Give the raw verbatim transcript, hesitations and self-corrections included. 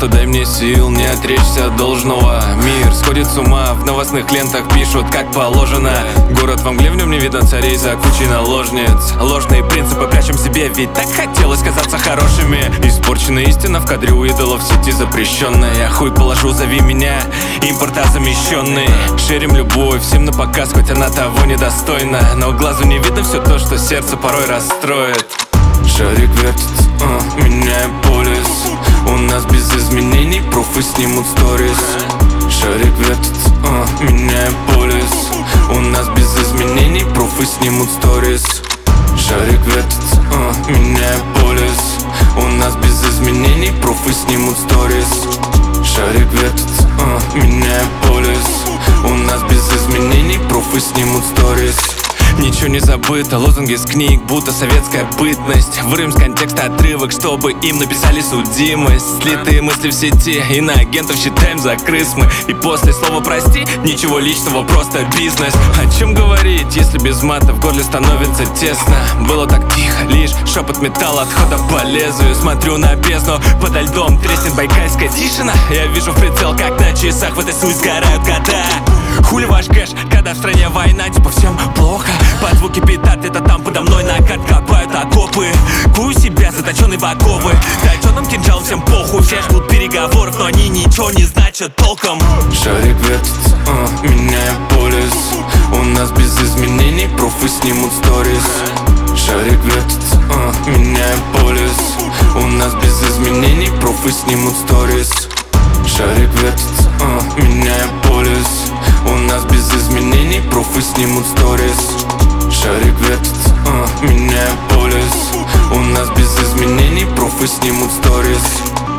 Просто дай мне сил не отречься от должного. Мир сходит с ума, в новостных лентах пишут как положено. Город во мгле, в нем не видно царей за кучей наложниц. Ложные принципы прячем себе, ведь так хотелось казаться хорошими. Испорченная истина в кадре у идолов, в сети запрещенная. Хуй положу, зови меня, импорта замещенный. Шерим любовь, всем на показ, хоть она того недостойна. Но глазу не видно все то, что сердце порой расстроит. Шарик вертится, а, меняя полис. У нас без изменений, пруфы снимут сторис. Шарик вертится, а, меняя полис. У нас без изменений, пруфы снимут сторис. Шарик вертится, а, меняя полис. У нас без изменений, пруфы снимут сторис. Шарик вертится, а, меняя полис. У нас без изменений, пруфы снимут сторис. Ничего не забыто, лозунги с книг, будто советская бытность. Вырвем с контекста отрывок, чтобы им написали судимость. Слитые мысли в сети, и на агентов считаем за крыс мы. И после слова прости, ничего личного, просто бизнес. О чем говорить, если без мата в горле становится тесно? Было так тихо, лишь шепот металла, отхода по лезвию. Смотрю на бездну, подо льдом треснет байкальская тишина. Я вижу в прицел, как на часах в этой суе сгорают года. Хули ваш кэш, когда в стране война, типа всем плохо. Под звуки петард, это там подо мной на карт копают окопы. Кую себя, заточенный в оковы. Точеным кинжалом всем похуй. Все ждут переговоров, но они ничего не значат толком. Шарик вертится, а, меняя полис. У нас без изменений, пруфы снимут сторис. Шарик вертится, а, меняя полис. У нас без изменений, пруфы снимут сторис. Шарик вертится, а, меняя полис. У нас без изменений, пруфы снимут сторис. Шарик вертится, а, меняя полис. У нас без изменений, пруфы снимут сторис.